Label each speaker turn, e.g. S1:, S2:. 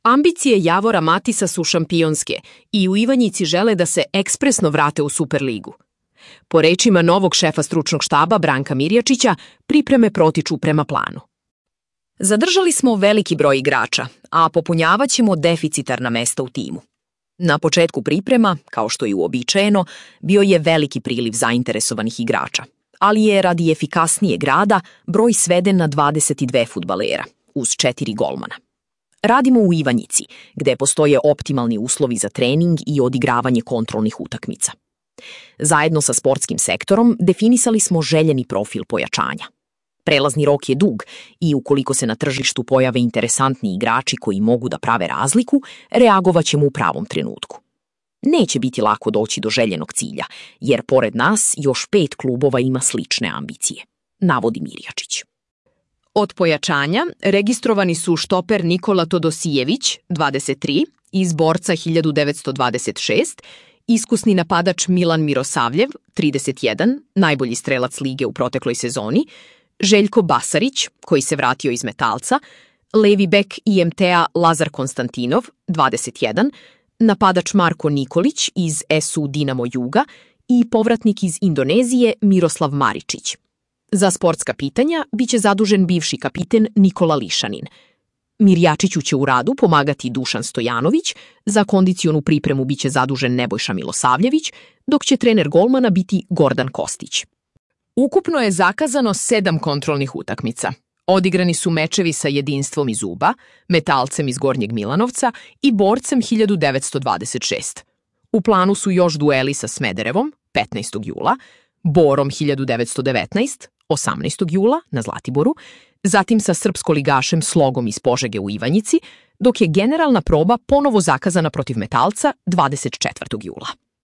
S1: Ambicije Javora Matisa su šampionske i u Ivanjici žele da se ekspresno vrate u Superligu. Po rečima novog šefa stručnog štaba Branka Mirjačića, pripreme protiču prema planu. Zadržali smo veliki broj igrača, a popunjavat ćemo deficitarna mesta u timu. Na početku priprema, kao što je uobičajeno, bio je veliki priliv zainteresovanih igrača, ali je radi efikasnijeg rada broj sveden na 22 fudbalera, uz 4 golmana. Radimo u Ivanjici, gde postoje optimalni uslovi za trening i odigravanje kontrolnih utakmica. Zajedno sa sportskim sektorom definisali smo željeni profil pojačanja. Prelazni rok je dug i ukoliko se na tržištu pojave interesantni igrači koji mogu da prave razliku, reagovat ćemo u pravom trenutku. Neće biti lako doći do željenog cilja, jer pored nas još 5 klubova ima slične ambicije, navodi Mirjačić. Od pojačanja registrovani su štoper Nikola Todosijević, 23, iz Borca 1926, iskusni napadač Milan Mirosavljev, 31, najbolji strelac lige u protekloj sezoni, Željko Basarić, koji se vratio iz Metalca, levi bek IMT-a Lazar Konstantinov, 21, napadač Marko Nikolić iz SU Dinamo Juga i povratnik iz Indonezije Miroslav Maričić. Za sportska pitanja biće zadužen bivši kapiten Nikola Lišanin. Mirjačiću će u radu pomagati Dušan Stojanović, za kondicionu pripremu biće zadužen Nebojša Milosavljević, dok će trener golmana biti Gordan Kostić. Ukupno je zakazano 7 kontrolnih utakmica. Odigrani su mečevi sa Jedinstvom iz Uba, Metalcem iz Gornjeg Milanovca i Borcem 1926. U planu su još dueli sa Smederevom, 15. jula, Borom 1919, 18. jula na Zlatiboru, zatim sa srpskoligašem Slogom iz Požege u Ivanjici, dok je generalna proba ponovo zakazana protiv Metalca 24. jula.